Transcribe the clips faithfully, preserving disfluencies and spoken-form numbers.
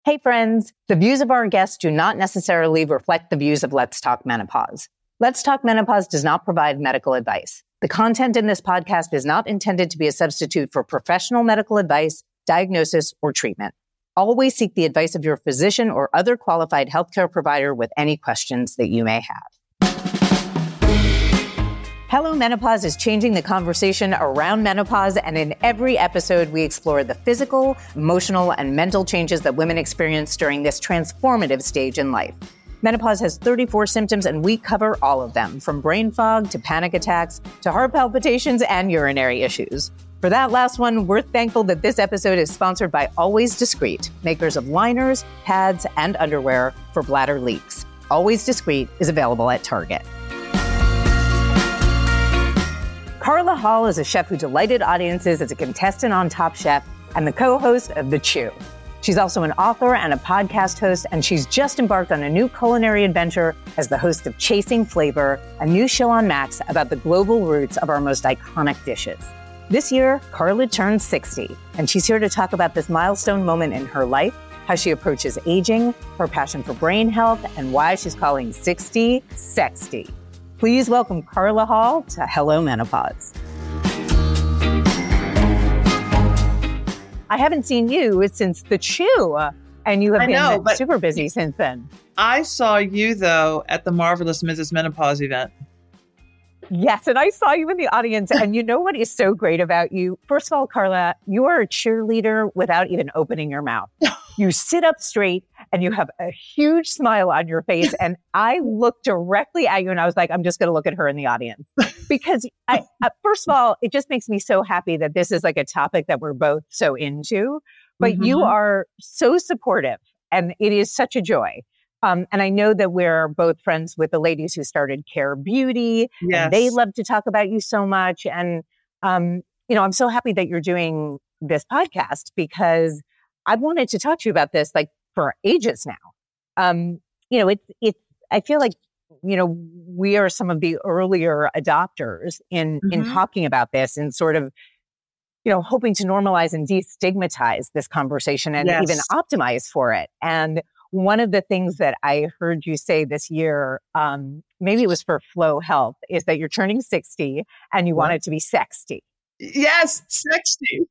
Hey friends, the views of our guests do not necessarily reflect the views of Let's Talk Menopause. Let's Talk Menopause does not provide medical advice. The content in this podcast is not intended to be a substitute for professional medical advice, diagnosis, or treatment. Always seek the advice of your physician or other qualified healthcare provider with any questions that you may have. Hello Menopause is changing the conversation around menopause, and in every episode, we explore the physical, emotional, and mental changes that women experience during this transformative stage in life. Menopause has thirty-four symptoms, and we cover all of them, from brain fog to panic attacks to heart palpitations and urinary issues. For that last one, we're thankful that this episode is sponsored by Always Discreet, makers of liners, pads, and underwear for bladder leaks. Always Discreet is available at Target. Carla Hall is a chef who delighted audiences as a contestant on Top Chef and the co-host of The Chew. She's also an author and a podcast host, and she's just embarked on a new culinary adventure as the host of Chasing Flavor, a new show on Max about the global roots of our most iconic dishes. This year, Carla turned sixty, and she's here to talk about this milestone moment in her life, how she approaches aging, her passion for brain health, and why she's calling sixty sexty. Please welcome Carla Hall to Hello Menopause. I haven't seen you since The Chew, and you have I been know, super busy since then. I saw you, though, at the Marvelous Missus Menopause event. Yes, and I saw you in the audience, and you know what is so great about you? First of all, Carla, you are a cheerleader without even opening your mouth. You sit up straight, and you have a huge smile on your face, and I looked directly at you, and I was like, I'm just going to look at her in the audience. Because, I, uh, first of all, it just makes me so happy that this is like a topic that we're both so into, but mm-hmm. you are so supportive, and it is such a joy. Um, and I know that we're both friends with the ladies who started Care Beauty. Yes. And they love to talk about you so much. And, um, you know, I'm so happy that you're doing this podcast because I've wanted to talk to you about this like for ages now. Um, you know, it's, it's, I feel like, you know, we are some of the earlier adopters in, mm-hmm. in talking about this and sort of, you know, hoping to normalize and destigmatize this conversation and yes. even optimize for it. And one of the things that I heard you say this year, um, maybe it was for Flow Health, is that you're turning sixty and you what? want it to be sexy. Yes, sexy.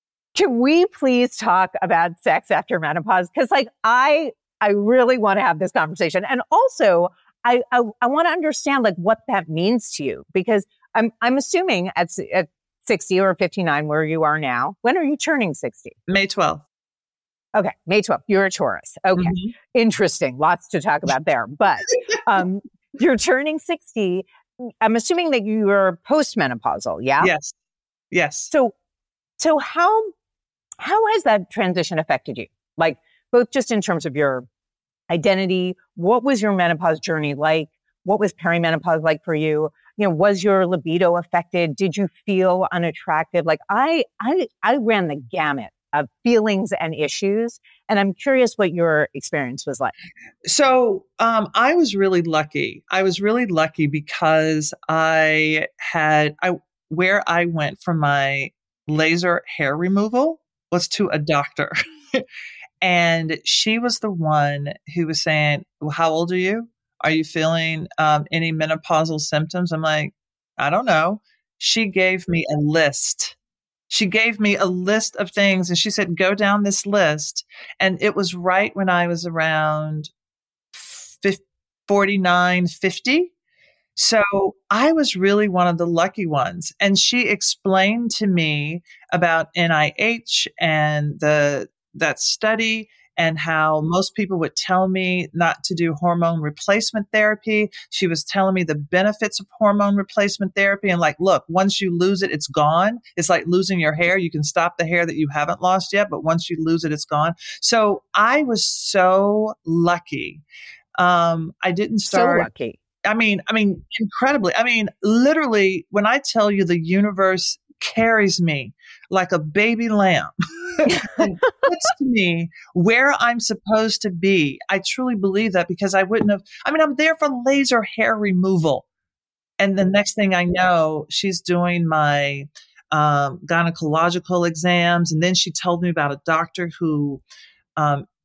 Can we please talk about sex after menopause? Because like I, I really want to have this conversation, and also I, I, I want to understand like what that means to you, because I'm, I'm assuming at at sixty or fifty-nine, where you are now. When are you turning sixty? May twelfth. Okay, May twelfth. You're a Taurus. Okay, mm-hmm. Interesting. Lots to talk about there. But um, you're turning sixty. I'm assuming that you're postmenopausal, yeah? Yes. Yes. So, so how how has that transition affected you? Like, both just in terms of your identity, what was your menopause journey like? What was perimenopause like for you? You know, was your libido affected? Did you feel unattractive? Like, I I I ran the gamut of feelings and issues. And I'm curious what your experience was like. So um, I was really lucky. I was really lucky because I had, I where I went for my laser hair removal was to a doctor. And she was the one who was saying, well, how old are you? Are you feeling um, any menopausal symptoms? I'm like, I don't know. She gave me a list. She gave me a list of things and she said, go down this list. And it was right when I was around forty-nine, fifty. So I was really one of the lucky ones. And she explained to me about N I H and the that study and how most people would tell me not to do hormone replacement therapy. She was telling me the benefits of hormone replacement therapy and like, look, once you lose it, it's gone. It's like losing your hair. You can stop the hair that you haven't lost yet, but once you lose it, it's gone. So I was so lucky. Um, I didn't start. So lucky. I mean, I mean, incredibly. I mean, literally, when I tell you the universe carries me like a baby lamb and puts to me where I'm supposed to be. I truly believe that because I wouldn't have, I mean, I'm there for laser hair removal. And the next thing I know, she's doing my um, gynecological exams. And then she told me about a doctor who um,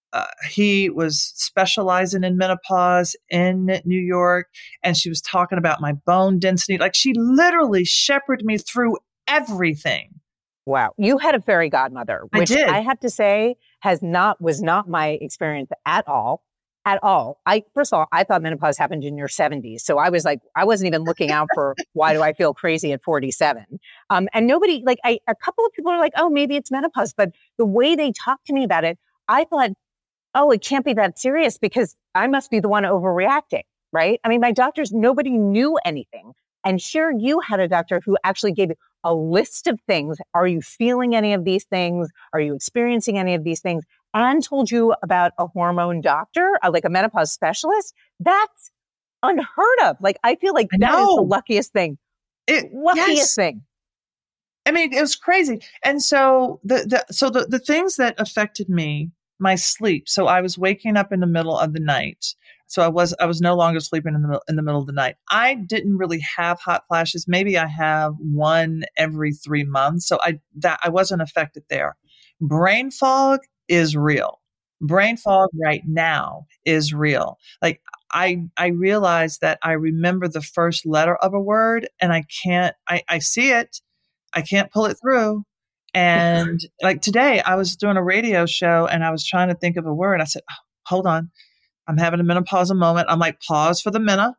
uh, he was specializing in menopause in New York. And she was talking about my bone density. Like she literally shepherded me through everything. Wow. You had a fairy godmother, which I did. I have to say has not, was not my experience at all. At all. I, first of all, I thought menopause happened in your seventies. So I was like, I wasn't even looking out for why do I feel crazy at forty-seven? Um, and nobody, like I, a couple of people are like, oh, maybe it's menopause. But the way they talked to me about it, I thought, oh, it can't be that serious because I must be the one overreacting, right? I mean, my doctors, nobody knew anything. And here you had a doctor who actually gave you a list of things. Are you feeling any of these things? Are you experiencing any of these things? And told you about a hormone doctor, uh, like a menopause specialist. That's unheard of. Like, I feel like that is the luckiest thing. It, luckiest yes. thing. I mean, it was crazy. And so the, the so the, the things that affected me, my sleep. So I was waking up in the middle of the night. So I was I was no longer sleeping in the in the middle of the night. I didn't really have hot flashes. Maybe I have one every three months. So I that I wasn't affected there. Brain fog is real. Brain fog right now is real. Like I I realize that I remember the first letter of a word and I can't I, I see it. I can't pull it through. And like today I was doing a radio show and I was trying to think of a word. I said, oh, hold on. I'm having a menopausal moment. I'm like, pause for the minute.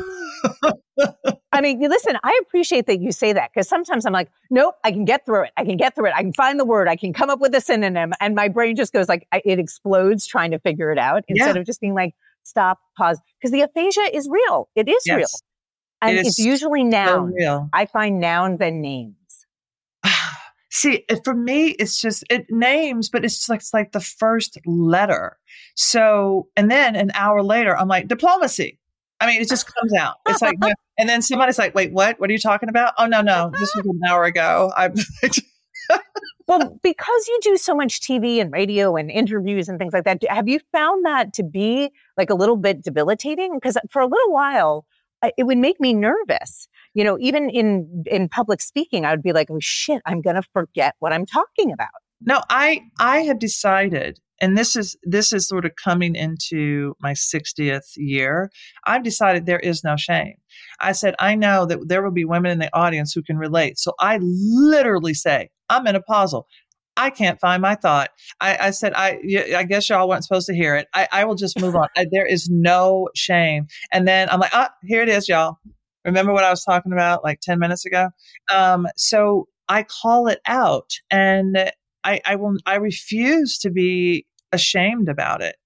I mean, listen, I appreciate that you say that because sometimes I'm like, nope, I can get through it. I can get through it. I can find the word. I can come up with a synonym. And my brain just goes like, it explodes trying to figure it out instead yeah. of just being like, stop, pause. Because the aphasia is real. It is yes. real. And it it's usually nouns. So real. I find nouns and names. See, for me, it's just it names, but it's just like, it's like the first letter. So, and then an hour later, I'm like, diplomacy. I mean, it just comes out. It's like, and then somebody's like, wait, what? What are you talking about? Oh, no, no. This was an hour ago. I'm Well, because you do so much T V and radio and interviews and things like that, have you found that to be like a little bit debilitating? Because for a little while, it would make me nervous. You know, even in, in public speaking, I would be like, oh, shit, I'm going to forget what I'm talking about. No, I, I have decided, and this is, this is sort of coming into my sixtieth year. I've decided there is no shame. I said, I know that there will be women in the audience who can relate. So I literally say, I'm menopausal. I can't find my thought. I, I said, I, I guess y'all weren't supposed to hear it. I, I will just move on. I, there is no shame. And then I'm like, ah, here it is, y'all. Remember what I was talking about like ten minutes ago? Um, so I call it out and I, I will, I refuse to be ashamed about it.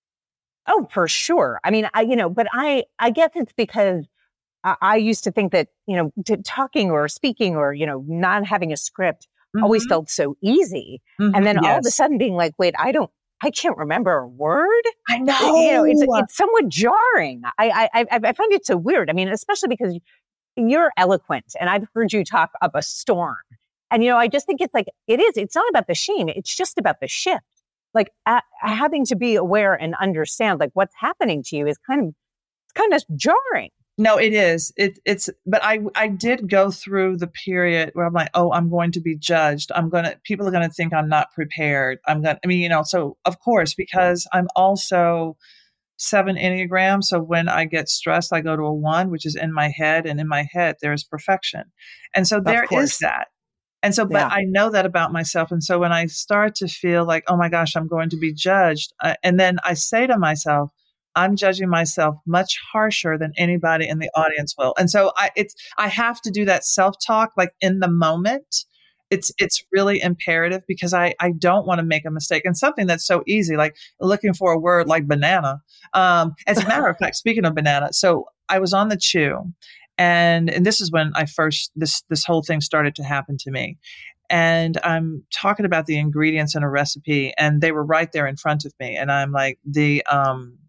Oh, for sure. I mean, I, you know, but I, I guess it's because I, I used to think that, you know, to talking or speaking or, you know, not having a script mm-hmm. always felt so easy. Mm-hmm. And then yes. all of a sudden being like, wait, I don't, I can't remember a word. I know. You know, it's, it's somewhat jarring. I, I, I, I find it so weird. I mean, especially because you're eloquent and I've heard you talk up a storm. And, you know, I just think it's like, it is, it's not about the shame. It's just about the shift. Like uh, having to be aware and understand like what's happening to you is kind of, it's kind of jarring. No, it is. It, it's, but I, I did go through the period where I'm like, oh, I'm going to be judged. I'm going to, people are going to think I'm not prepared. I'm going to, I mean, you know, so of course, because I'm also seven Enneagram. So when I get stressed, I go to a one, which is in my head, and in my head, there's perfection. And so there is that. And so, but yeah. I know that about myself. And so when I start to feel like, oh my gosh, I'm going to be judged. Uh, and then I say to myself, I'm judging myself much harsher than anybody in the audience will. And so I, it's, I have to do that self-talk, like in the moment. It's, it's really imperative because I, I don't want to make a mistake. And something that's so easy, like looking for a word like banana. Um, as a matter of fact, speaking of banana, so I was on the Chew and, and this is when I first, this, this whole thing started to happen to me. And I'm talking about the ingredients in a recipe and they were right there in front of me. And I'm like, the, um,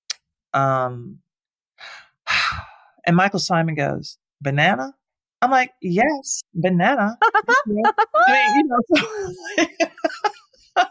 Um, and Michael Simon goes, banana? I'm like, yes, banana. I mean, you know.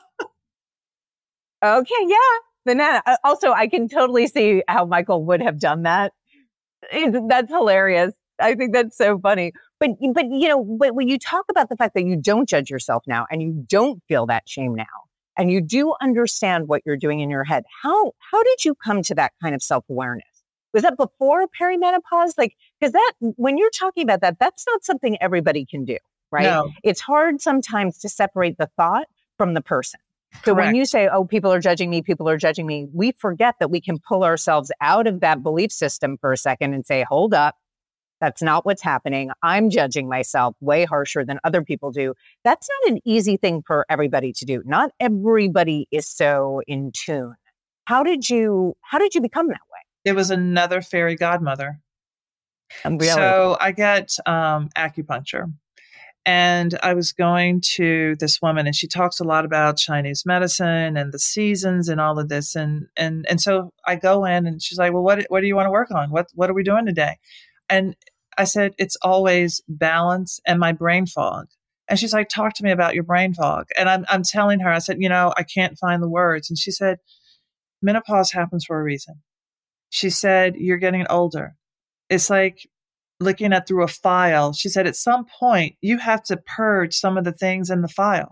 Okay, yeah, banana. Also, I can totally see how Michael would have done that. That's hilarious. I think that's so funny. But, but you know, but when you talk about the fact that you don't judge yourself now and you don't feel that shame now, and you do understand what you're doing in your head. How how did you come to that kind of self-awareness? Was that before perimenopause? Like, because that, when you're talking about that, that's not something everybody can do, right? No. It's hard sometimes to separate the thought from the person. So Correct. when you say, oh, people are judging me, people are judging me, we forget that we can pull ourselves out of that belief system for a second and say, hold up, that's not what's happening. I'm judging myself way harsher than other people do. That's not an easy thing for everybody to do. Not everybody is so in tune. How did you, how did you become that way? It was another fairy godmother. Um, really? So I got um, acupuncture. And I was going to this woman, and she talks a lot about Chinese medicine and the seasons and all of this. And and and so I go in, and she's like, "Well, what what do you want to work on? What what are we doing today?" And I said, "It's always balance and my brain fog." And she's like, "Talk to me about your brain fog." And I'm I'm telling her, I said, "You know, I can't find the words." And she said, "Menopause happens for a reason." She said, "You're getting older. It's like looking at through a file." She said, at some point you have to purge some of the things in the file.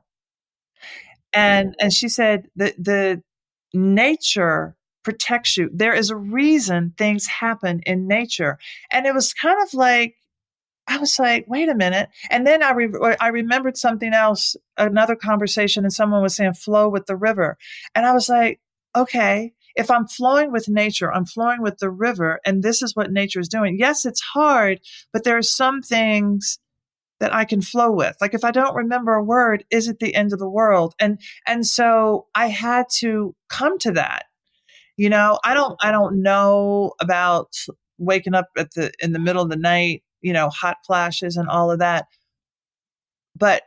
And, and she said that the nature protects you. There is a reason things happen in nature. And it was kind of like, I was like, wait a minute. And then I, re- I remembered something else, another conversation, and someone was saying, flow with the river. And I was like, okay, if I'm flowing with nature, I'm flowing with the river, and this is what nature is doing. Yes, it's hard, but there are some things that I can flow with. Like if I don't remember a word, is it the end of the world? And, and so I had to come to that. You know, I don't, I don't know about waking up at the, in the middle of the night, you know, hot flashes and all of that. But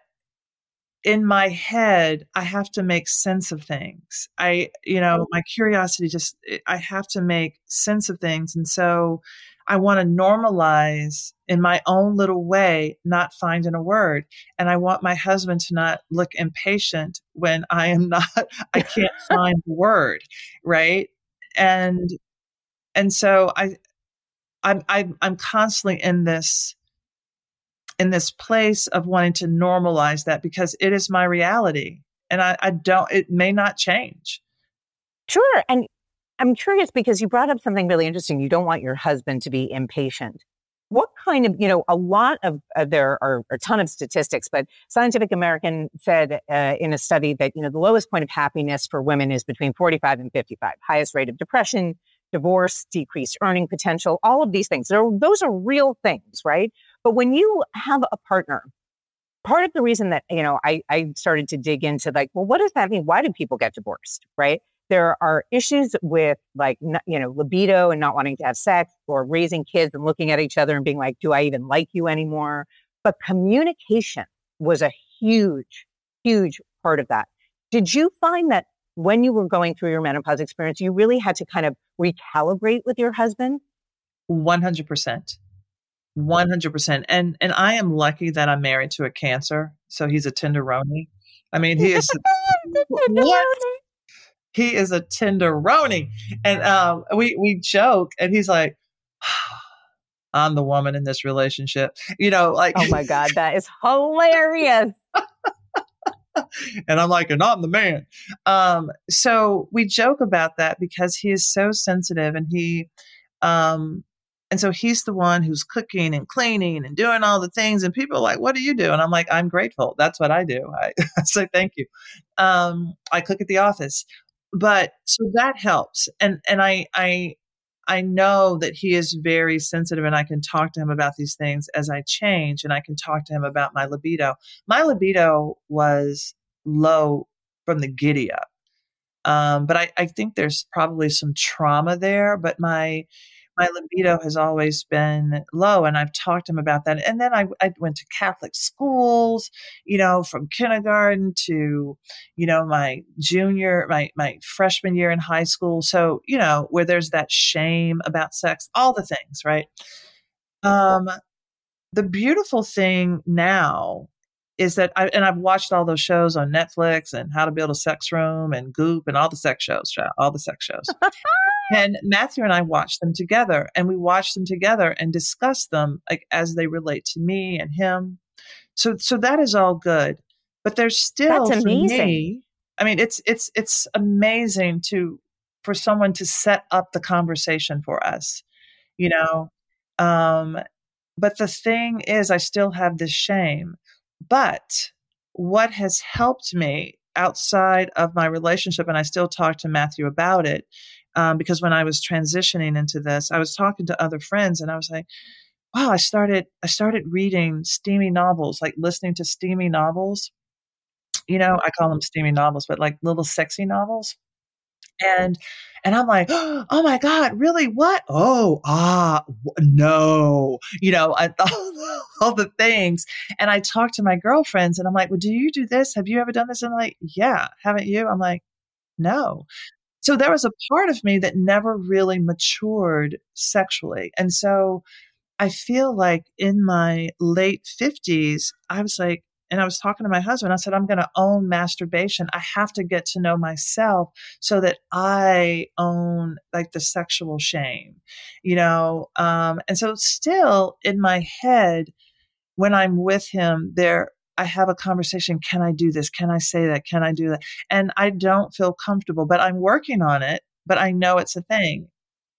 in my head, I have to make sense of things. I, you know, my curiosity just, I have to make sense of things. And so I want to normalize in my own little way, not finding a word. And I want my husband to not look impatient when I am not, I can't find the word. Right. And, and so I, I'm, I'm, I'm constantly in this, in this place of wanting to normalize that because it is my reality, and I, I don't, it may not change. Sure. And I'm curious because you brought up something really interesting. You don't want your husband to be impatient. What kind of, you know, a lot of, uh, there are a ton of statistics, but Scientific American said uh, in a study that, you know, the lowest point of happiness for women is between forty-five and fifty-five, highest rate of depression, divorce, decreased earning potential, all of these things. They're, those are real things, right? But when you have a partner, part of the reason that, you know, I, I started to dig into like, well, what does that mean? Why do people get divorced, right? There are issues with like, you know, libido and not wanting to have sex, or raising kids and looking at each other and being like, do I even like you anymore? But communication was a huge, huge part of that. Did you find that when you were going through your menopause experience, you really had to kind of recalibrate with your husband? one hundred percent. one hundred percent. And and I am lucky that I'm married to a Cancer. So he's a tenderoni. I mean, he is what? He is a tenderoni. And um, we we joke, and he's like, I'm the woman in this relationship. You know, like, oh my God, that is hilarious. And I'm like, and I'm the man. Um, so we joke about that because he is so sensitive, and he, um, and so he's the one who's cooking and cleaning and doing all the things. And people are like, what do you do? And I'm like, I'm grateful. That's what I do. I, I say, thank you. Um, I cook at the office, but so that helps. And, and I, I, I know that he is very sensitive, and I can talk to him about these things as I change, and I can talk to him about my libido. My libido was low from the giddy up. Um, but I, I think there's probably some trauma there, but my, my libido has always been low, and I've talked to him about that. And then I, I went to Catholic schools, you know, from kindergarten to, you know, my junior, my, my freshman year in high school. So, you know, where there's that shame about sex, all the things, right? Um, the beautiful thing now is that I, and I've watched all those shows on Netflix, and How to Build a Sex Room and Goop and all the sex shows, all the sex shows. And Matthew and I watched them together, and we watched them together and discussed them like as they relate to me and him. So, so that is all good, but there's still, That's for amazing. me, I mean, it's it's it's amazing to for someone to set up the conversation for us, you know. Um, but the thing is, I still have this shame. But what has helped me outside of my relationship, and I still talk to Matthew about it, um, because when I was transitioning into this, I was talking to other friends, and I was like, wow, I started I started reading steamy novels, like listening to steamy novels. You know, I call them steamy novels, but like little sexy novels. And and I'm like, "Oh my God, really? What? Oh, ah, w- no." You know, I all, all the things. And I talk to my girlfriends and I'm like, "Well, do you do this? Have you ever done this?" And I'm like, "Yeah, haven't you?" I'm like, "No." So there was a part of me that never really matured sexually. And so I feel like in my late fifties, I was like, and I was talking to my husband, I said, I'm going to own masturbation. I have to get to know myself so that I own like the sexual shame, you know? Um, and so still in my head, when I'm with him there, I have a conversation. Can I do this? Can I say that? Can I do that? And I don't feel comfortable, but I'm working on it, but I know it's a thing.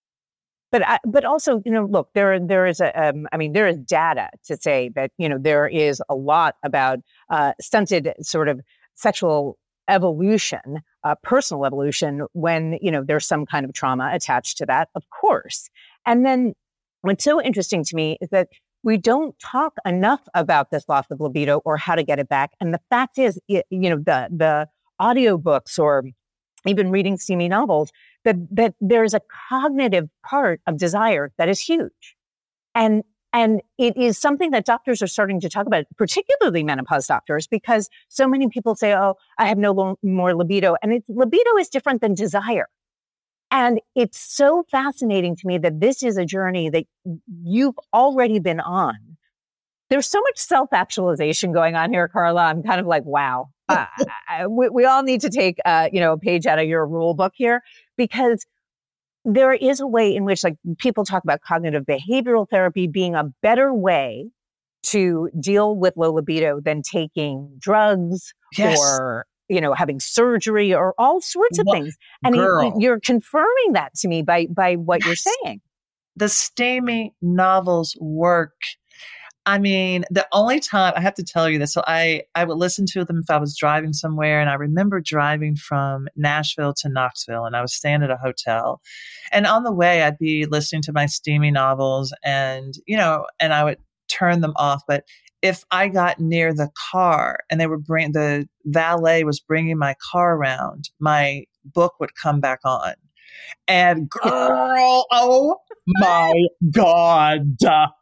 But I, but also, you know, look, there there is a, um, I mean, there is data to say that, you know, there is a lot about uh, stunted sort of sexual evolution, uh, personal evolution, when, you know, there's some kind of trauma attached to that, of course. And then what's so interesting to me is that we don't talk enough about this loss of libido or how to get it back. And the fact is, you know, the the audiobooks or even reading steamy novels, that, that there's a cognitive part of desire that is huge. And, and it is something that doctors are starting to talk about, particularly menopause doctors, because so many people say, oh, I have no lo- more libido. And it's, libido is different than desire. And it's so fascinating to me that this is a journey that you've already been on. There's so much self-actualization going on here, Carla. I'm kind of like, wow. Uh, I, we, we all need to take, uh, you know, a page out of your rule book here, because there is a way in which, like, people talk about cognitive behavioral therapy being a better way to deal with low libido than taking drugs Yes. or, you know, having surgery or all sorts of Well, things. And girl. you, you're confirming that to me by by what Yes. you're saying. The steamy novels work. I mean, the only time I have to tell you this, so I, I would listen to them if I was driving somewhere. And I remember driving from Nashville to Knoxville, and I was staying at a hotel. And on the way, I'd be listening to my steamy novels and, you know, and I would turn them off. But if I got near the car and they were bring the valet was bringing my car around, my book would come back on. And girl, oh my God.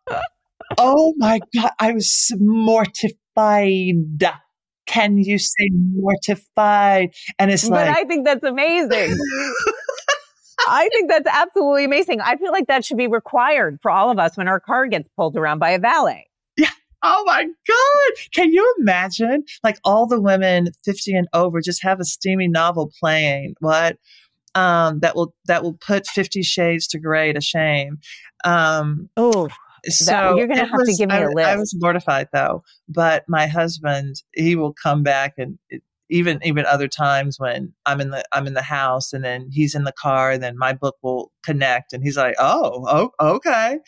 Oh my God, I was mortified. Can you say mortified? And it's But like, I think that's amazing. I think that's absolutely amazing. I feel like that should be required for all of us when our car gets pulled around by a valet. yeah. Oh my God. Can you imagine? Like all the women fifty and over just have a steamy novel playing. What? Um, that will, that will put Fifty Shades to Grey to shame. Um, oh, So you're going to it have was, to give me I, a list. I was mortified though, but my husband, he will come back and it, even, even other times when I'm in the, I'm in the house and then he's in the car and then my book will connect and he's like, oh, oh, okay.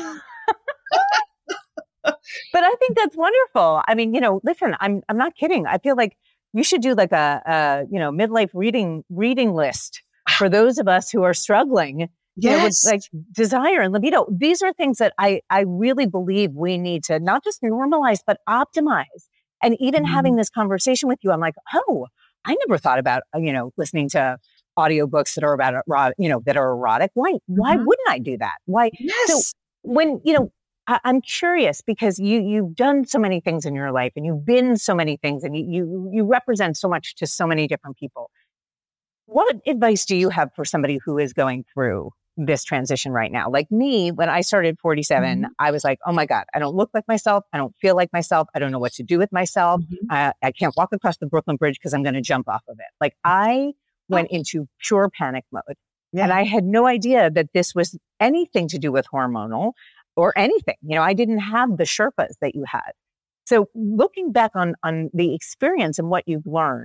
But I think that's wonderful. I mean, you know, listen, I'm, I'm not kidding. I feel like you should do like a, a you know, midlife reading, reading list for those of us who are struggling. Yes. You know, with like desire and libido. These are things that I, I really believe we need to not just normalize, but optimize. And even Mm-hmm. having this conversation with you, I'm like, oh, I never thought about, you know, listening to audiobooks that are about, you know, that are erotic. Why, mm-hmm. why wouldn't I do that? Why? Yes. So when, you know, I, I'm curious because you, you've done so many things in your life and you've been so many things and you, you, you represent so much to so many different people. What advice do you have for somebody who is going through this transition right now? Like me, when I started forty-seven, mm-hmm. I was like, oh my God, I don't look like myself. I don't feel like myself. I don't know what to do with myself. Mm-hmm. I, I can't walk across the Brooklyn Bridge because I'm going to jump off of it. Like I went oh. into pure panic mode. Yeah. And I had no idea that this was anything to do with hormonal or anything. You know, I didn't have the Sherpas that you had. So looking back on, on the experience and what you've learned,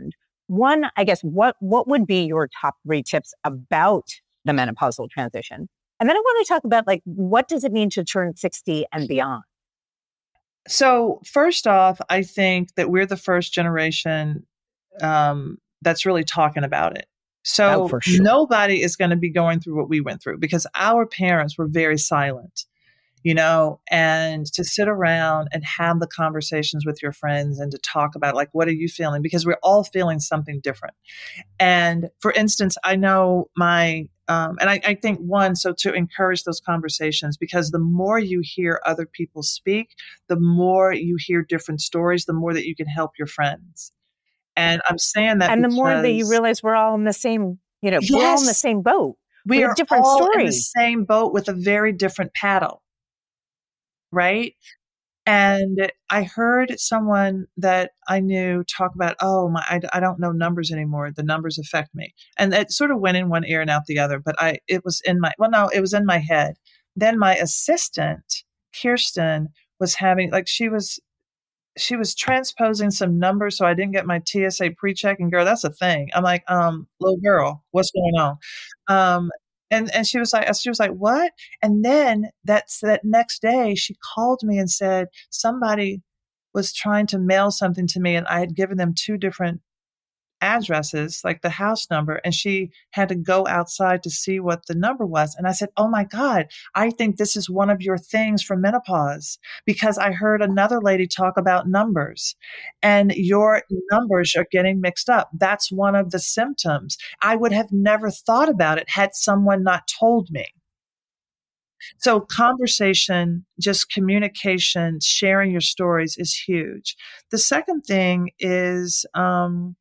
one, I guess, what, what would be your top three tips about the menopausal transition? And then I want to talk about like, what does it mean to turn sixty and beyond? So first off, I think that we're the first generation um, that's really talking about it. So Oh, for sure. nobody is going to be going through what we went through because our parents were very silent, you know, and to sit around and have the conversations with your friends and to talk about like, what are you feeling? Because we're all feeling something different. And for instance, I know my, um, and I, I think one, so to encourage those conversations, because the more you hear other people speak, the more you hear different stories, the more that you can help your friends. And I'm saying that And the more that you because realize we're all in the same, you know, we're all in the yes, same boat. We, we have are different all in the stories. same boat with a very different paddle, right? And I heard someone that I knew talk about, oh, my, I, I don't know numbers anymore. The numbers affect me. And it sort of went in one ear and out the other, but I, it was in my, well, no, it was in my head. Then my assistant, Kirsten, was having, like, she was, she was transposing some numbers so I didn't get my T S A pre-check. And girl, that's a thing. I'm like, um, little girl, what's going on? Um, and and she was like, she was like, what? And then that's that next day, she called me and said somebody was trying to mail something to me, and I had given them two different addresses, like the house number, and she had to go outside to see what the number was. And I said, oh my God, I think this is one of your things for menopause because I heard another lady talk about numbers and your numbers are getting mixed up. That's one of the symptoms. I would have never thought about it had someone not told me. So conversation, just communication, sharing your stories is huge. The second thing is, um,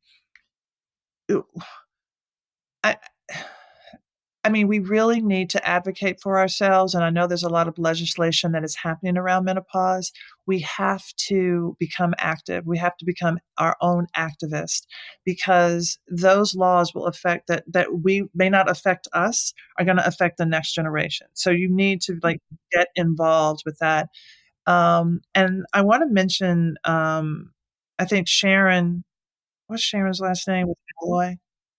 I, I mean, we really need to advocate for ourselves. And I know there's a lot of legislation that is happening around menopause. We have to become active. We have to become our own activist because those laws will affect that, that we may not affect us are going to affect the next generation. So you need to like get involved with that. Um, and I want to mention, um, I think Sharon, what's Sharon's last name with Alloy?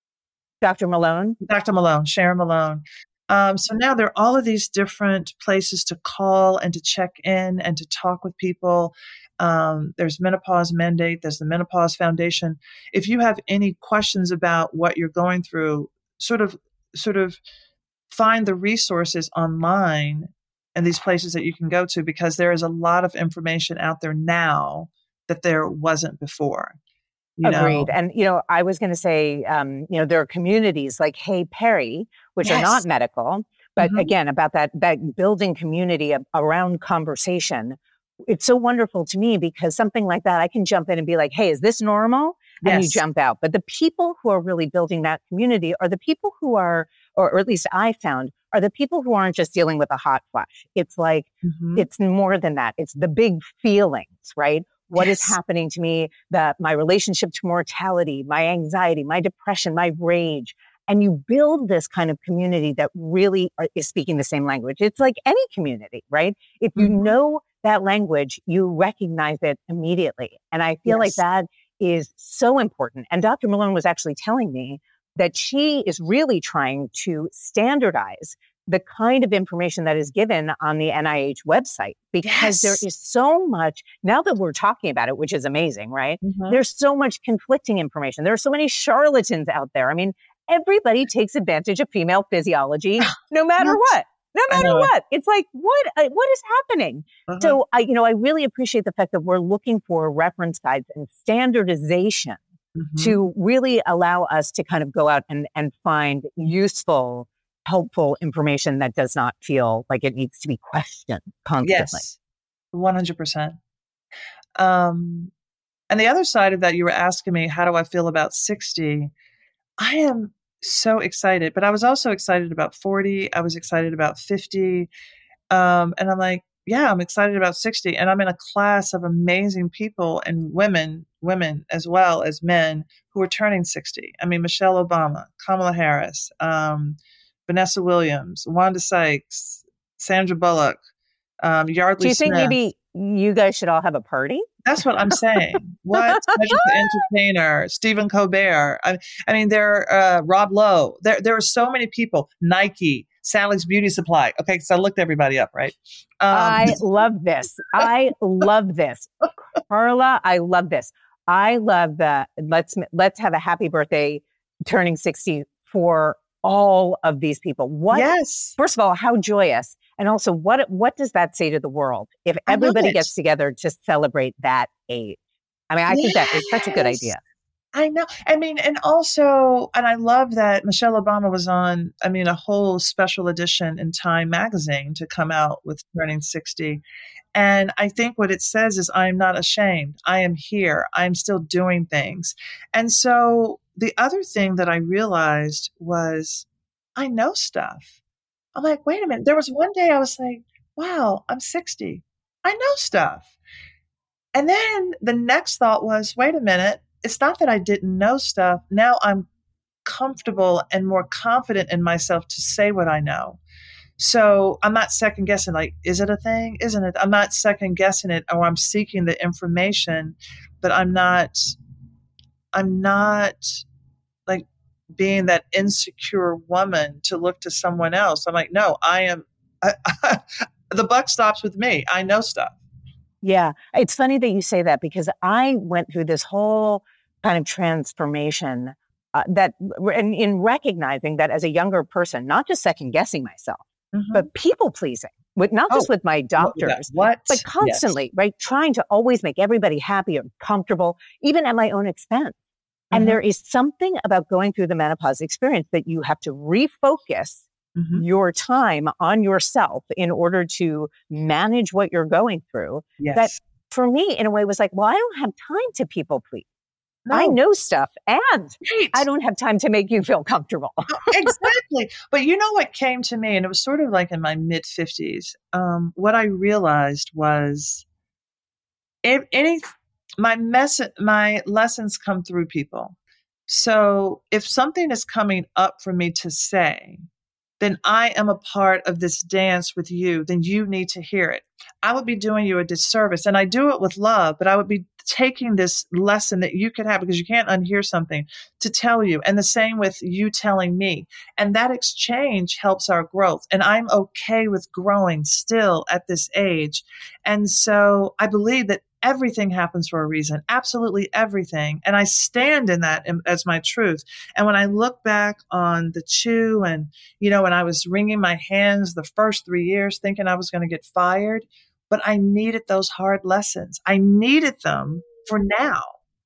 Doctor Malone? Doctor Malone, Sharon Malone. Um, so now there are all of these different places to call and to check in and to talk with people. Um, there's Menopause Mandate. There's the Menopause Foundation. If you have any questions about what you're going through, sort of, sort of find the resources online and these places that you can go to because there is a lot of information out there now that there wasn't before. You Agreed. know? And, you know, I was going to say, um, you know, there are communities like Hey Perry, which Yes. are not medical, but Mhm. again, about that, that building community of, around conversation. It's so wonderful to me because something like that, I can jump in and be like, hey, is this normal? And you Yes. jump out. But the people who are really building that community are the people who are, or, or at least I found, are the people who aren't just dealing with a hot flash. It's like, Mhm. it's more than that. It's the big feelings, right? What is Yes. happening to me, that my relationship to mortality, my anxiety, my depression, my rage. And you build this kind of community that really are, is speaking the same language. It's like any community, right? If you Mhm. know that language, you recognize it immediately. And I feel like Yes. that is so important. And Doctor Malone was actually telling me that she is really trying to standardize the kind of information that is given on the N I H website, because there Yes. is so much, now that we're talking about it, which is amazing, right? Mhm. There's so much conflicting information. There are so many charlatans out there. I mean, everybody takes advantage of female physiology, no matter Yes. what, no I matter know it. what. It's like, what, uh, what is happening? Uh-huh. So I, you know, I really appreciate the fact that we're looking for reference guides and standardization Mhm. to really allow us to kind of go out and, and find useful, helpful information that does not feel like it needs to be questioned constantly. Yes, one hundred percent. Um, and the other side of that, you were asking me, how do I feel about sixty? I am so excited, but I was also excited about forty. I was excited about fifty. Um, and I'm like, yeah, I'm excited about sixty. And I'm in a class of amazing people and women, women as well as men who are turning sixty. I mean, Michelle Obama, Kamala Harris, um, Vanessa Williams, Wanda Sykes, Sandra Bullock, um, Do Yardley you think Smith. maybe you guys should all have a party? That's what I'm saying. What Cedric the Entertainer, Stephen Colbert. I, I mean, there uh, Rob Lowe. There, there are so many people. Nike, Sally's Beauty Supply. Okay, so I looked everybody up, right? Um, I love this. I love this, Carla. I love this. I love that. Let's let's have a happy birthday, turning sixty for all of these people. What? Yes. First of all, how joyous. And also, what what does that say to the world if everybody gets together to celebrate that age? I mean, I yes. think that is such a good idea. I know. I mean, and also, and I love that Michelle Obama was on, I mean, a whole special edition in Time magazine to come out with turning sixty. And I think what it says is, I'm not ashamed. I am here. I'm still doing things. And so the other thing that I realized was I know stuff. I'm like, wait a minute. There was one day I was like, wow, I'm sixty. I know stuff. And then the next thought was, wait a minute. It's not that I didn't know stuff. Now I'm comfortable and more confident in myself to say what I know. So I'm not second guessing, like, is it a thing? Isn't it? I'm not second guessing it, or I'm seeking the information, but I'm not, I'm not like being that insecure woman to look to someone else. I'm like, no, I am, I, I, the buck stops with me. I know stuff. Yeah. It's funny that you say that, because I went through this whole kind of transformation uh, that in, in recognizing that as a younger person, not just second guessing myself, mm-hmm. but people pleasing, with not just oh, with my doctors, what? but constantly, yes. right? Trying to always make everybody happy and comfortable, even at my own expense. Mm-hmm. And there is something about going through the menopause experience that you have to refocus mm-hmm. your time on yourself in order to manage what you're going through. Yes. That for me, in a way, was like, well, I don't have time to people please. No. I know stuff, and right. I don't have time to make you feel comfortable. Exactly. But you know what came to me, and it was sort of like in my mid fifties, um, what I realized was if any, my mess, my lessons come through people. So if something is coming up for me to say, then I am a part of this dance with you, then you need to hear it. I would be doing you a disservice, and I do it with love, but I would be taking this lesson that you could have, because you can't unhear something, to tell you. And the same with you telling me. And that exchange helps our growth. And I'm okay with growing still at this age. And so I believe that everything happens for a reason, absolutely everything. And I stand in that as my truth. And when I look back on the Chew, and, you know, when I was wringing my hands the first three years thinking I was going to get fired, but I needed those hard lessons. I needed them for now.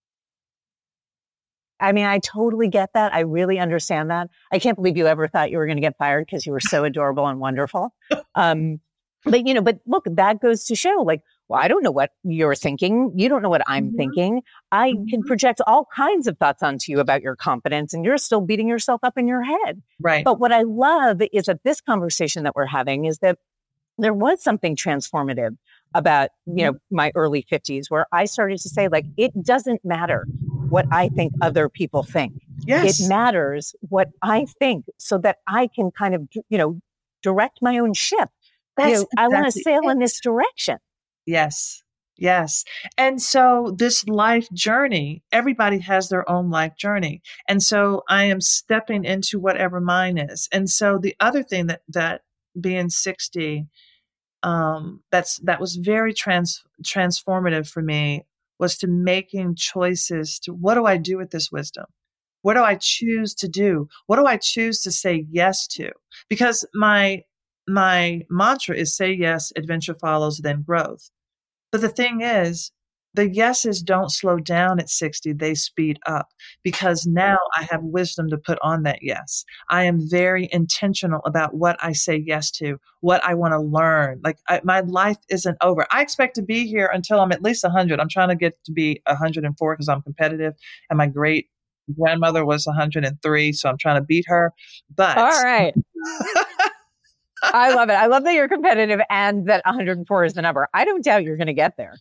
I mean, I totally get that. I really understand that. I can't believe you ever thought you were going to get fired because you were so adorable and wonderful. Um, but, you know, but look, that goes to show, like, well, I don't know what you're thinking. You don't know what I'm mm-hmm. thinking. I mm-hmm. can project all kinds of thoughts onto you about your competence, and you're still beating yourself up in your head. Right. But what I love is that this conversation that we're having is that there was something transformative about, you know, my early fifties, where I started to say, like, it doesn't matter what I think other people think. Yes. It matters what I think, so that I can kind of, you know, direct my own ship. That's you know, exactly I want to sail it. in this direction. Yes. Yes. And so this life journey, everybody has their own life journey. And so I am stepping into whatever mine is. And so the other thing that, that being sixty, um, that's, that was very trans, transformative for me, was to making choices to, what do I do with this wisdom? What do I choose to do? What do I choose to say yes to? Because my, my mantra is say yes, adventure follows, then growth. But the thing is, the yeses don't slow down at sixty. They speed up, because now I have wisdom to put on that yes. I am very intentional about what I say yes to, what I want to learn. Like I, my life isn't over. I expect to be here until I'm at least one hundred. I'm trying to get to be one hundred four because I'm competitive. And my great grandmother was one hundred three. So I'm trying to beat her. But all right. I love it. I love that you're competitive and that one hundred four is the number. I don't doubt you're going to get there.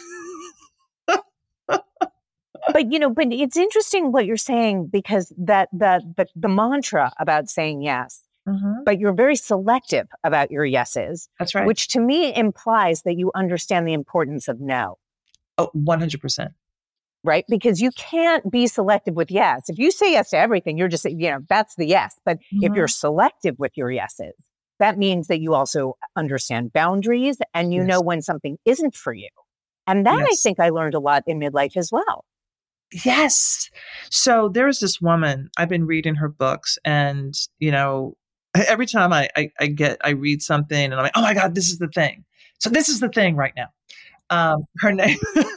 But, you know, but it's interesting what you're saying, because that, that the, the mantra about saying yes Mm-hmm. but you're very selective about your yeses. That's right. Which to me implies that you understand the importance of no. Oh, one hundred percent. Right? Because you can't be selective with yes. If you say yes to everything, you're just, you know, that's the yes. But Mm-hmm. if you're selective with your yeses, that means that you also understand boundaries and you Yes. know when something isn't for you. And that I Yes. think I learned a lot in midlife as well. Yes. So there's this woman, I've been reading her books, and, you know, every time I, I, I get, I read something and I'm like, oh my God, this is the thing. So this is the thing right now. Um, her name.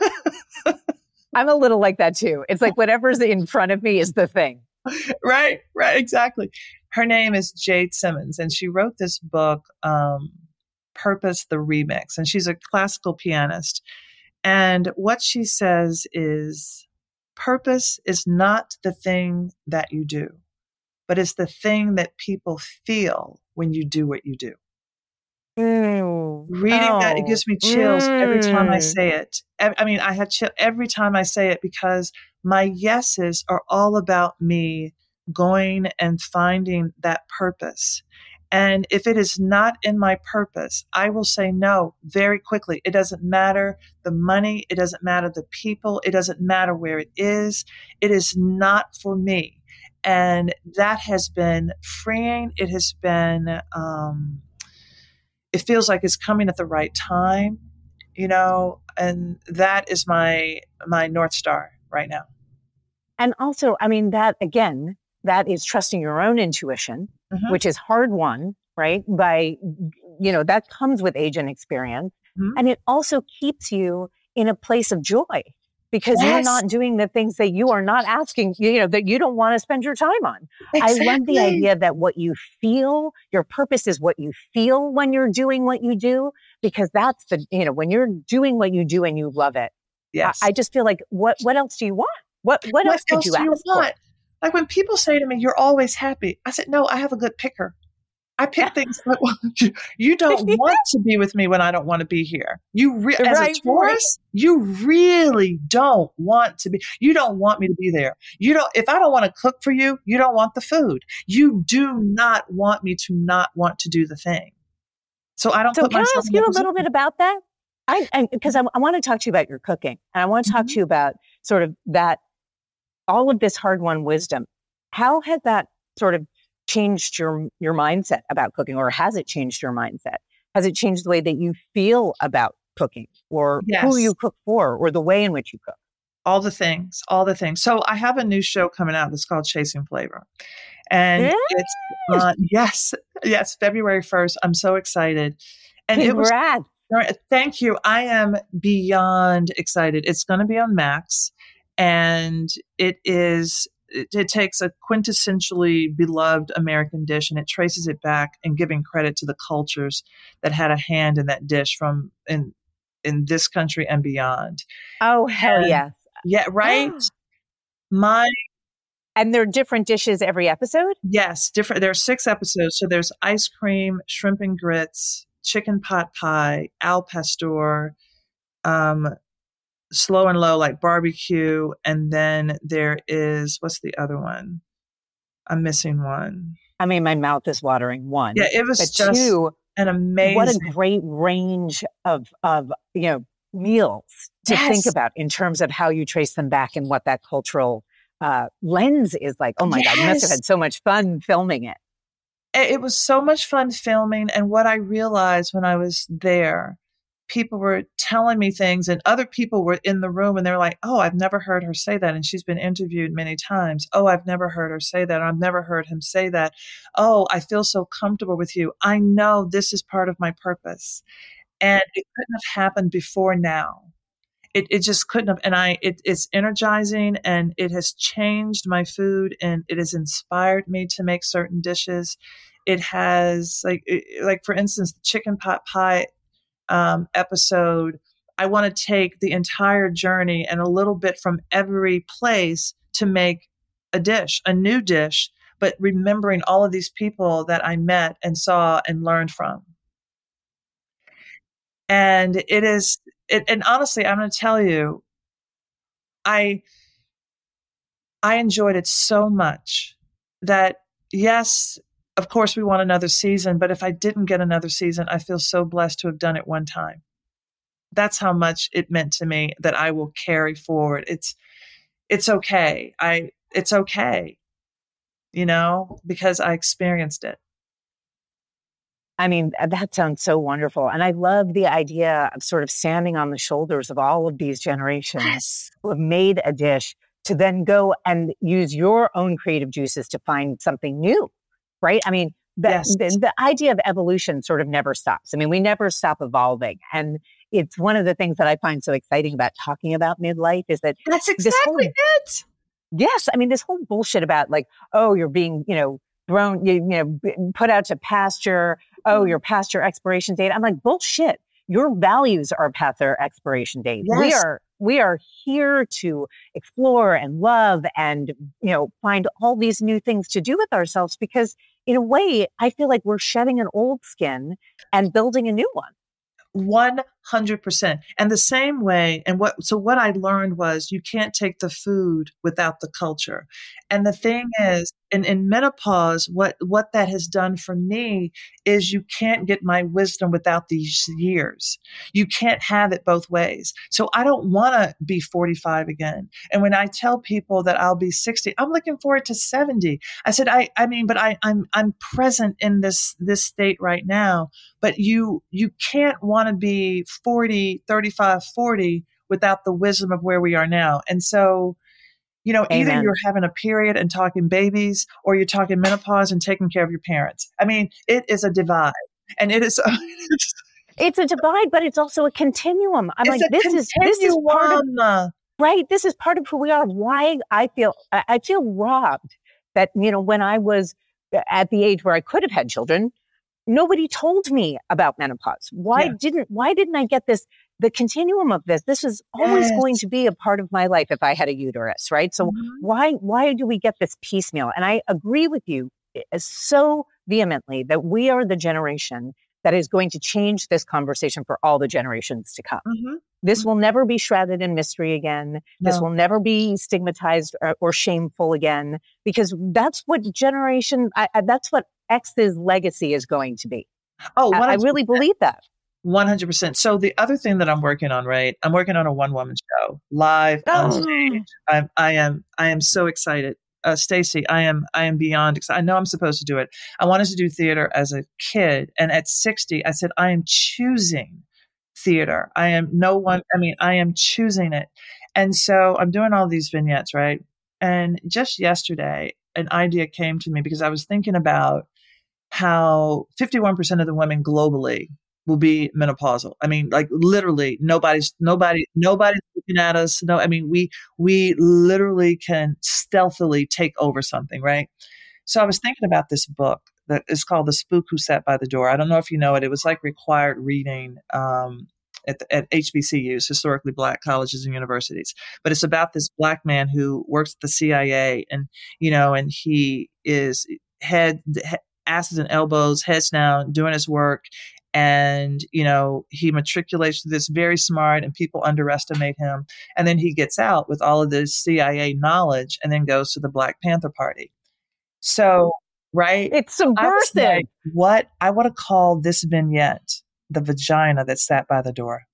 I'm a little like that too. It's like whatever's in front of me is the thing. Right, right, exactly. Her name is Jade Simmons, and she wrote this book, um, Purpose the Remix, and she's a classical pianist. And what she says is, purpose is not the thing that you do, but it's the thing that people feel when you do what you do. Mm. Reading oh. that, it gives me chills mm. every time I say it. I mean, I had chill every time I say it because my yeses are all about me going and finding that purpose. And if it is not in my purpose, I will say no very quickly. It doesn't matter the money. It doesn't matter the people. It doesn't matter where it is. It is not for me. And that has been freeing. It has been, um, it feels like it's coming at the right time, you know, and that is my, my North Star right now. And also, I mean, that again, that is trusting your own intuition, mm-hmm. which is hard won, right? By, you know, that comes with age and experience. Mm-hmm. And it also keeps you in a place of joy because yes. you're not doing the things that you are not asking, you know, that you don't want to spend your time on. Exactly. I love the idea that what you feel, your purpose is what you feel when you're doing what you do, because that's the, you know, when you're doing what you do and you love it. Yes. I, I just feel like, what, what else do you want? What, what, what else could you ask you for? Like when people say to me, you're always happy. I said, no, I have a good picker. I pick things like, well, you don't want to be with me when I don't want to be here. You, re- as right, a Taurus, right. you really don't want to be, you don't want me to be there. You don't, if I don't want to cook for you, you don't want the food. You do not want me to not want to do the thing. So I don't so put myself myself in So can I ask you a little bit about that? I, because I, I, I want to talk to you about your cooking, and I want to talk mm-hmm. to you about sort of that, all of this hard-won wisdom. How has that sort of changed your your mindset about cooking, or has it changed your mindset? Has it changed the way that you feel about cooking, or yes. who you cook for, or the way in which you cook? All the things, all the things. So I have a new show coming out that's called Chasing Flavor. And yes. it's, uh, yes, yes, February first. I'm so excited. And Congrats. It was, thank you. I am beyond excited. It's going to be on Max, and it is, it, it takes a quintessentially beloved American dish and it traces it back and giving credit to the cultures that had a hand in that dish from in, in this country and beyond. Oh, hell and, yes. Yeah, right? My And there are different dishes every episode? Yes, different. There are six episodes. So there's ice cream, shrimp and grits, chicken pot pie, al pastor, um, slow and low like barbecue, and then there is, what's the other one? I'm missing one. I mean, my mouth is watering. One. Yeah, it was but just two, an amazing. What a great range of of you know meals to yes. think about in terms of how you trace them back and what that cultural uh, lens is like. Oh my yes. God, you must have had so much fun filming it. It was so much fun filming, and what I realized when I was there, people were telling me things, and other people were in the room, and they're like, "Oh, I've never heard her say that," and she's been interviewed many times. "Oh, I've never heard her say that. Or, I've never heard him say that. Oh, I feel so comfortable with you. I know this is part of my purpose." And it couldn't have happened before now. It it just couldn't have. And I, it, it's energizing, and it has changed my food, and it has inspired me to make certain dishes. It has, like, like for instance, the chicken pot pie um, episode. I want to take the entire journey and a little bit from every place to make a dish, a new dish, but remembering all of these people that I met and saw and learned from. And it is, it, and honestly, I'm going to tell you, I, I enjoyed it so much that yes, of course, we want another season, but if I didn't get another season, I feel so blessed to have done it one time. That's how much it meant to me that I will carry forward. It's, it's okay. I, it's okay, you know, because I experienced it. I mean, that sounds so wonderful. And I love the idea of sort of standing on the shoulders of all of these generations Yes. who have made a dish to then go and use your own creative juices to find something new, right? I mean, the, Yes. the, the idea of evolution sort of never stops. I mean, we never stop evolving. And it's one of the things that I find so exciting about talking about midlife is that That's this exactly whole, it. yes, I mean, this whole bullshit about like, oh, you're being, you know, thrown, you, you know, b- put out to pasture. Oh, your past your expiration date. I'm like, bullshit. Your values are past their expiration date. Yes. We are, we are here to explore and love and, you know, find all these new things to do with ourselves because in a way, I feel like we're shedding an old skin and building a new one. one hundred percent. And the same way, and what, so what I learned was you can't take the food without the culture. And the thing is, in, in menopause, what, what that has done for me is you can't get my wisdom without these years. You can't have it both ways. So I don't want to be forty-five again. And when I tell people that I'll be sixty, I'm looking forward to seventy. I said, I, I mean, but I, I'm, I'm present in this, this state right now, but you, you can't want to be forty, thirty-five, forty without the wisdom of where we are now. And so, you know, Amen. either you're having a period and talking babies or you're talking menopause and taking care of your parents. I mean, it is a divide and it is, it's a divide, but it's also a continuum. I'm it's like, this is, this is part of, right. This is part of who we are. Why I feel, I, I feel robbed that, you know, when I was at the age where I could have had children, nobody told me about menopause. Why Yeah. didn't, why didn't I get this, the continuum of this? This is always Yes. going to be a part of my life if I had a uterus, right? So Mhm. why, why do we get this piecemeal? And I agree with you so vehemently that we are the generation that is going to change this conversation for all the generations to come. Mhm. This will never be shrouded in mystery again. This No. will never be stigmatized or, or shameful again, because that's what generation, I, I, that's what X's legacy is going to be. Oh, I, I really believe that. one hundred percent. So the other thing that I'm working on, right? I'm working on a one woman show live on Oh. stage. I'm, I am, I am so excited. Uh, Stacey, I am, I am beyond excited. I know I'm supposed to do it. I wanted to do theater as a kid. And at sixty, I said, I am choosing theater. I am no one, I mean, I am choosing it. And so I'm doing all these vignettes, right? And just yesterday, an idea came to me because I was thinking about how fifty-one percent of the women globally will be menopausal. I mean, like literally nobody's, nobody, nobody's looking at us. No, I mean, we, we literally can stealthily take over something, right? So I was thinking about this book that is called The Spook Who Sat by the Door. I don't know if you know it. It was like required reading, um, at, the, at H B C Us, historically Black colleges and universities. But it's about this Black man who works at the C I A and, you know, and he is head, asses and elbows, heads down, doing his work. And, you know, he matriculates to this very smart and people underestimate him. And then he gets out with all of this C I A knowledge and then goes to the Black Panther Party. So, right. It's subversive. Like, what I want to call this vignette, the vagina that sat by the door.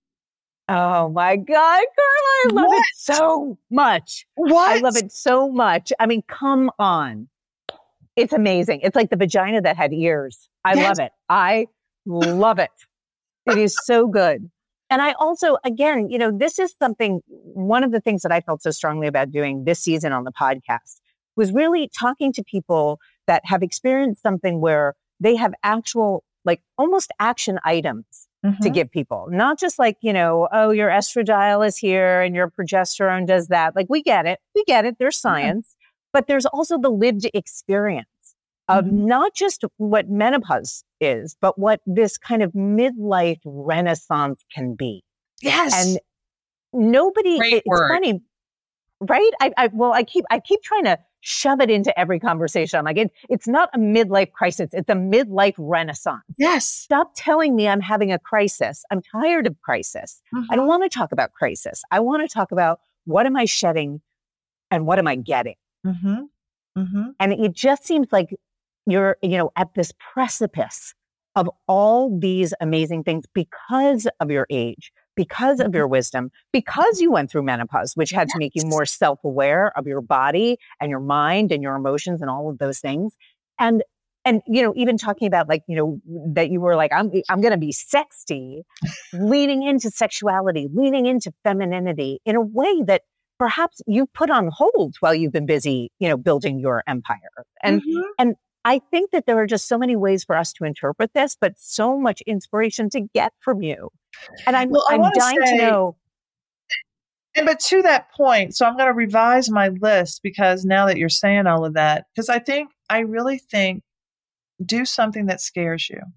Oh my God, Carla, I love What? it so much. What? I love it so much. I mean, come on. It's amazing. It's like the vagina that had ears. I Yes. love it. I love it. It is so good. And I also, again, you know, this is something, one of the things that I felt so strongly about doing this season on the podcast was really talking to people that have experienced something where they have actual, like almost action items Mhm. to give people, not just like, you know, oh, your estradiol is here and your progesterone does that. Like we get it. We get it. There's science, but there's also the lived experience of Mhm. not just what menopause is, but what this kind of midlife renaissance can be. Yes. And nobody, Great it- it's word. funny, right? I, I, well, I keep, I keep trying to shove it into every conversation. I'm like, it, it's not a midlife crisis. It's a midlife renaissance. yes. Stop telling me I'm having a crisis. I'm tired of crisis. I don't want to talk about crisis. I want to talk about what am I shedding and what am I getting? Mm-hmm. Mm-hmm. And it just seems like you're, you know, at this precipice of all these amazing things because of your age, because of your wisdom, because you went through menopause, which had to make you more self-aware of your body and your mind and your emotions and all of those things. And, and, you know, even talking about like, you know, that you were like, I'm, I'm going to be sexy, leaning into sexuality, leaning into femininity in a way that perhaps you put on hold while you've been busy, you know, building your empire. And, mm-hmm. and I think that there are just so many ways for us to interpret this, but so much inspiration to get from you. And I'm, well, I'm dying say, to know. And but to that point, so I'm going to revise my list because now that you're saying all of that, because I think, I really think, do something that scares you.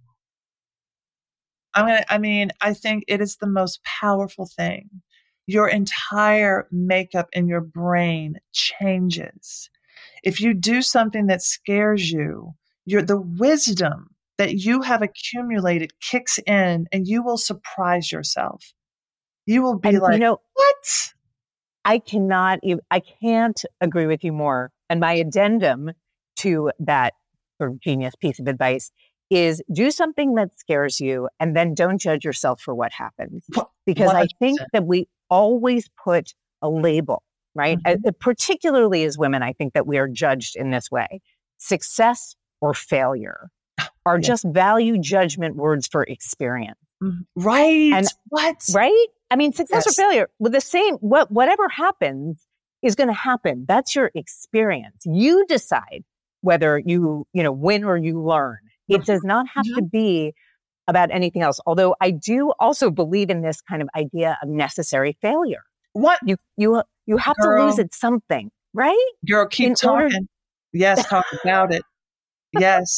I'm going to, I mean, I think it is the most powerful thing. Your entire makeup in your brain changes. If you do something that scares you, your the wisdom that you have accumulated kicks in and you will surprise yourself. You will be and, like, you know, what? I cannot, I can't agree with you more. And my addendum to that sort of genius piece of advice is do something that scares you and then don't judge yourself for what happens. Because one hundred percent. I think that we always put a label, right? Mm-hmm. Uh, particularly as women, I think that we are judged in this way. Success or failure are yeah. just value judgment words for experience. Mm-hmm. Right. And, what? Right? I mean, success yes. or failure, with the same, what, whatever happens is going to happen. That's your experience. You decide whether you, you know, win or you learn. It does not have mm-hmm. to be about anything else. Although I do also believe in this kind of idea of necessary failure. What? You, you, you have Girl. to lose at something, right? Girl, keep in talking. Order- yes, talk about it. Yes.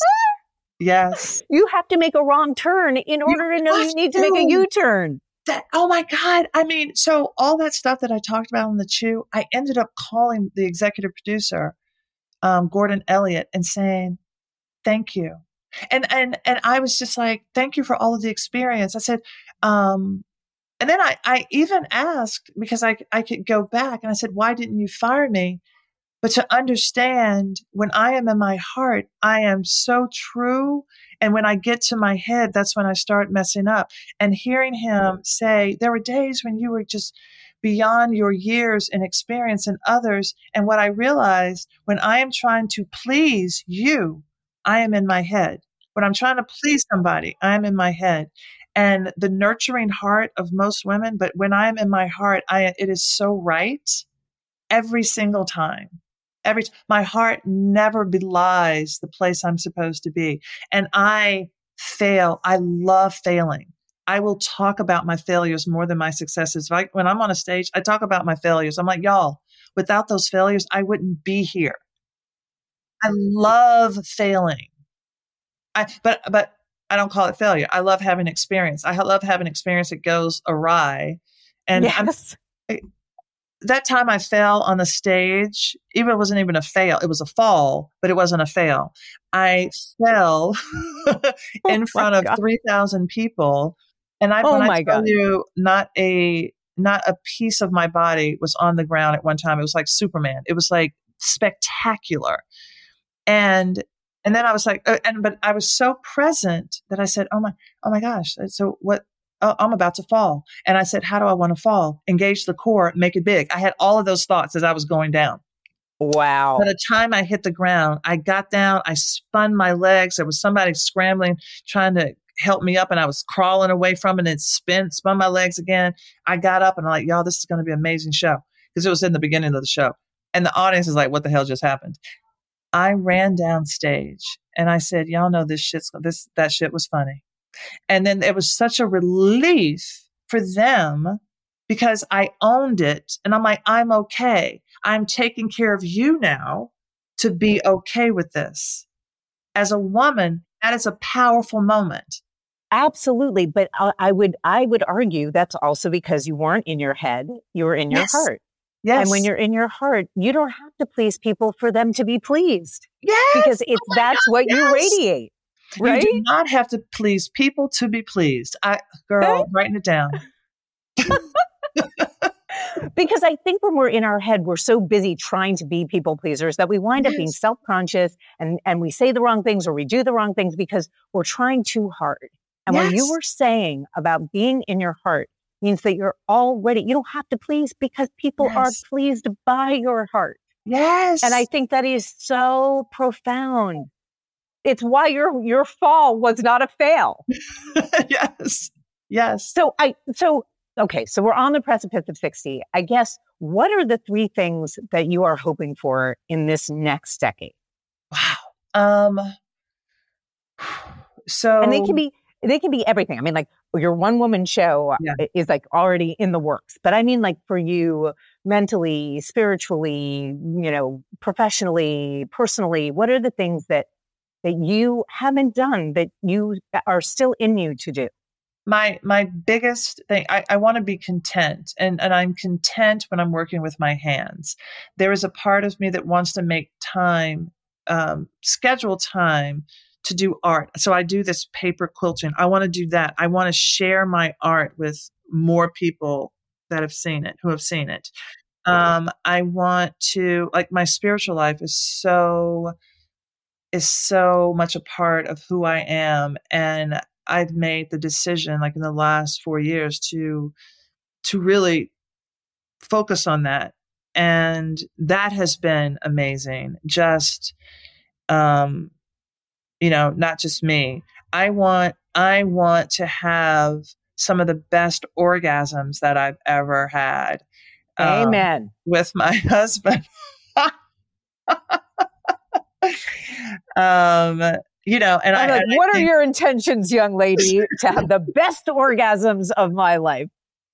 Yes. You have to make a wrong turn in order you to know you need to, to make a U-turn. That, oh my God. I mean, so all that stuff that I talked about on the Chew, I ended up calling the executive producer, um, Gordon Elliott, and saying, thank you. And, and, and I was just like, thank you for all of the experience. I said, um, and then I, I even asked because I, I could go back and I said, why didn't you fire me? But to understand when I am in my heart, I am so true. And when I get to my head, that's when I start messing up. And hearing him say, there were days when you were just beyond your years and experience and others. And what I realized when I am trying to please you, I am in my head. When I'm trying to please somebody, I am in my head. And the nurturing heart of most women, but when I am in my heart, I it is so right every single time. Every my heart never belies the place I'm supposed to be. And I fail. I love failing. I will talk about my failures more than my successes. I, when I'm on a stage, I talk about my failures. I'm like, y'all, without those failures, I wouldn't be here. I love failing. I, but, but I don't call it failure. I love having experience. I love having experience that goes awry. And yes. I, that time I fell on the stage, even it wasn't even a fail. It was a fall, but it wasn't a fail. I fell in front of three thousand people. And I, oh when my I tell God. you, not a, not a piece of my body was on the ground at one time. It was like Superman. It was like spectacular. And, and then I was like, uh, and, but I was so present that I said, oh my, oh my gosh. So what, oh, I'm about to fall. And I said, how do I want to fall? Engage the core, make it big. I had all of those thoughts as I was going down. Wow. By the time I hit the ground, I got down, I spun my legs. There was somebody scrambling, trying to help me up, and I was crawling away from it and spin, spun my legs again. I got up and I'm like, y'all, this is going to be an amazing show. Because it was in the beginning of the show. And the audience is like, what the hell just happened? I ran down stage and I said, y'all know this shit's, this, that shit was funny. And then it was such a relief for them because I owned it. And I'm like, I'm okay. I'm taking care of you now to be okay with this. As a woman, that is a powerful moment. Absolutely. But I would, I would argue that's also because you weren't in your head. You were in your yes. heart. Yes. And when you're in your heart, you don't have to please people for them to be pleased. Yes. Because it's, oh that's God, what yes. you radiate. Right? You do not have to please people to be pleased. I, girl, writing it down. Because I think when we're in our head, we're so busy trying to be people pleasers that we wind yes. up being self-conscious and, and we say the wrong things or we do the wrong things because we're trying too hard. And yes. what you were saying about being in your heart means that you're already, you don't have to please because people yes. are pleased by your heart. Yes. And I think that is so profound. It's why your your fall was not a fail. yes. Yes. So I so okay, so we're on the precipice of sixty. I guess what are the three things that you are hoping for in this next decade? Wow. Um so And they can be they can be everything. I mean, like your one woman show yeah. is like already in the works. But I mean, like for you mentally, spiritually, you know, professionally, personally, what are the things that that you haven't done that you are still in you to do? My my biggest thing, I, I want to be content. And, and I'm content when I'm working with my hands. There is a part of me that wants to make time, um, schedule time to do art. So I do this paper quilting. I want to do that. I want to share my art with more people that have seen it, who have seen it. Um, I want to, like my spiritual life is so is so much a part of who I am. And I've made the decision, like in the last four years, to to really focus on that. And that has been amazing. Just, um, you know, not just me. I want I want to have some of the best orgasms that I've ever had. Amen. Um, with my husband. um, you know, and I'm I, like, and what I are think, your intentions, young lady, to have the best orgasms of my life?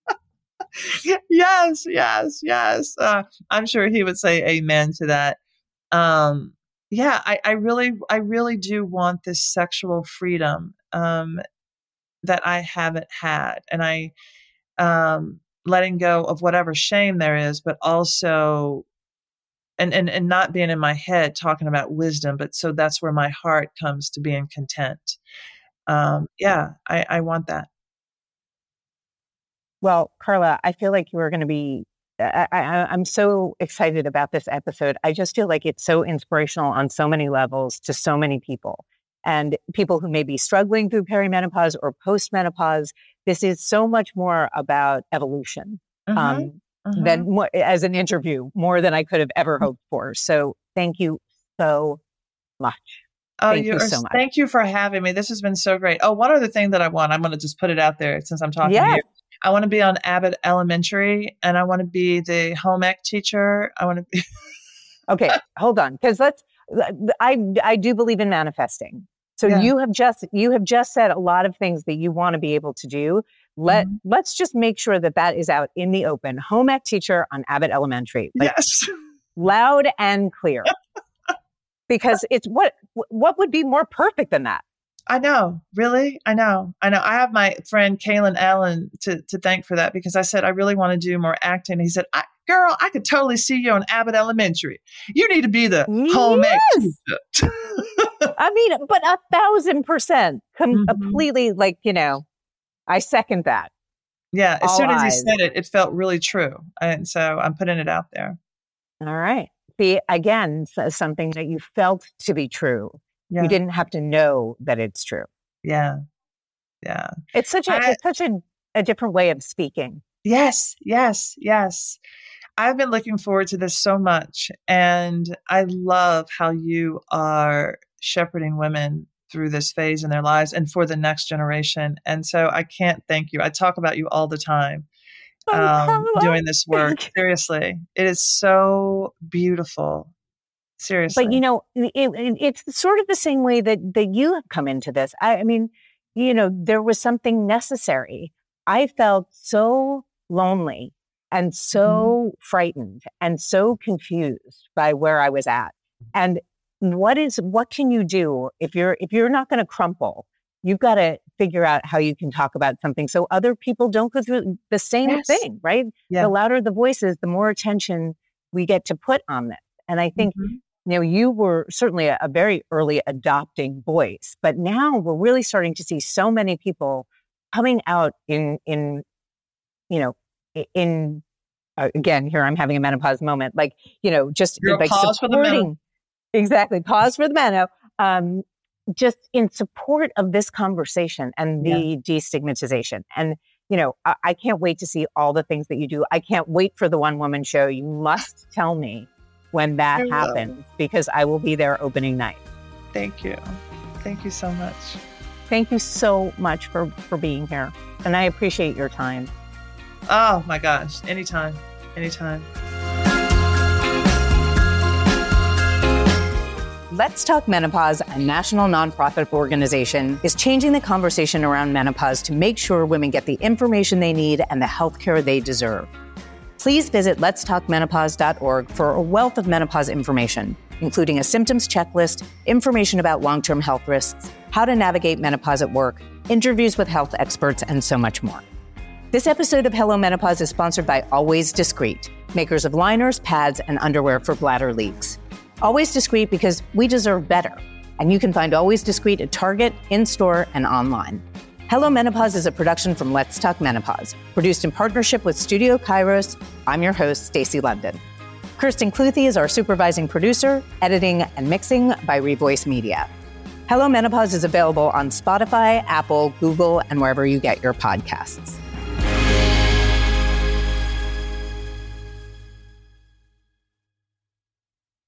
yes, yes, yes. Uh, I'm sure he would say amen to that. Um, yeah, I, I really, I really do want this sexual freedom, um, that I haven't had. And I, um, letting go of whatever shame there is, but also And, and and not being in my head talking about wisdom, but so that's where my heart comes to being content. Um, yeah, I, I want that. Well, Carla, I feel like you are going to be, I, I, I'm so excited about this episode. I just feel like it's so inspirational on so many levels to so many people. And people who may be struggling through perimenopause or postmenopause, this is so much more about evolution. Mm-hmm. Um, Mm-hmm. than more, as an interview, more than I could have ever hoped for. So thank you so much. Oh, thank you you are, so much. Thank you for having me. This has been so great. Oh, one other thing that I want, I'm going to just put it out there since I'm talking yeah. to you. I want to be on Abbott Elementary and I want to be the home ec teacher. I want to be. Okay, hold on. Because let's, I, I do believe in manifesting. So yeah. you have just, you have just said a lot of things that you want to be able to do. Let, mm-hmm. Let's just make sure that that is out in the open. Home ec teacher on Abbott Elementary. Like, yes. Loud and clear. Because it's what, what would be more perfect than that? I know. Really? I know. I know. I have my friend Kaylin Allen to, to thank for that because I said, I really want to do more acting. He said, I, girl, I could totally see you on Abbott Elementary. You need to be the yes. home ec teacher. I mean, but a thousand percent com- mm-hmm. completely like, you know, I second that. Yeah. As All soon as eyes. he said it, it felt really true. And so I'm putting it out there. All right. See, again, something that you felt to be true. Yeah. You didn't have to know that it's true. Yeah. Yeah. It's such a, I, it's such a, a different way of speaking. Yes. Yes. Yes. I've been looking forward to this so much. And I love how you are shepherding women through this phase in their lives and for the next generation. And so I can't thank you. I talk about you all the time um, oh, doing this work. Seriously, it is so beautiful. Seriously. But, you know, it, it, it's sort of the same way that, that you have come into this. I, I mean, you know, there was something necessary. I felt so lonely and so mm-hmm. frightened and so confused by where I was at. And what is, what can you do if you're, if you're not going to crumple? You've got to figure out how you can talk about something so other people don't go through the same yes. thing, right? Yeah. The louder the voices, the more attention we get to put on this. And I think, mm-hmm. you know, you were certainly a, a very early adopting voice, but now we're really starting to see so many people coming out in, in, you know, in uh, again, here I'm having a menopause moment, like, you know, just You're like pause for the supporting, exactly, pause for the meno, um, just in support of this conversation and the yeah. destigmatization. And, you know, I, I can't wait to see all the things that you do. I can't wait for the One Woman Show. You must tell me when that I happens will. Because I will be there opening night. Thank you. Thank you so much. Thank you so much for, for being here. And I appreciate your time. Oh my gosh. Anytime. Anytime. Let's Talk Menopause, a national nonprofit organization, is changing the conversation around menopause to make sure women get the information they need and the health care they deserve. Please visit lets talk menopause dot org for a wealth of menopause information, including a symptoms checklist, information about long-term health risks, how to navigate menopause at work, interviews with health experts, and so much more. This episode of Hello Menopause is sponsored by Always Discreet, makers of liners, pads, and underwear for bladder leaks. Always Discreet because we deserve better. And you can find Always Discreet at Target, in-store, and online. Hello Menopause is a production from Let's Talk Menopause, produced in partnership with Studio Kairos. I'm your host, Stacey London. Kirsten Cluthy is our supervising producer, editing and mixing by Revoice Media. Hello Menopause is available on Spotify, Apple, Google, and wherever you get your podcasts.